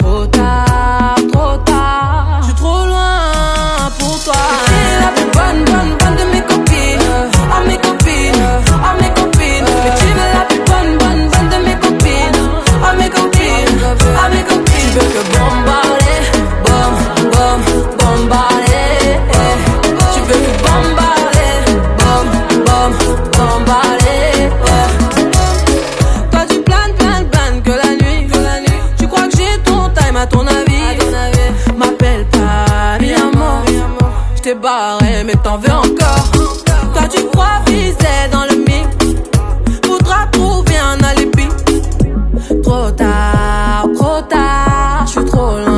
trop tard, trop tard. Je suis trop loin pour toi. T'es la plus bonne, bonne, bonne de mes copines. À mes copines, à mes copines. Mais tu veux la plus bonne, bonne, bonne de mes copines. À mes copines, à mes copines. Tu veux que bombarder, bom, bom, bombarder. Tu veux que bombarder, bom, bom, bombarder. Toi tu planes, planes, planes que la nuit. Tu crois que j'ai ton time à ton avis. M'appelle pas mi amor. J't'ai barré mais t'en veux encore. Toi tu crois viser dans le mix. Faudra trouver un alibi. Trop tard, j'suis trop loin.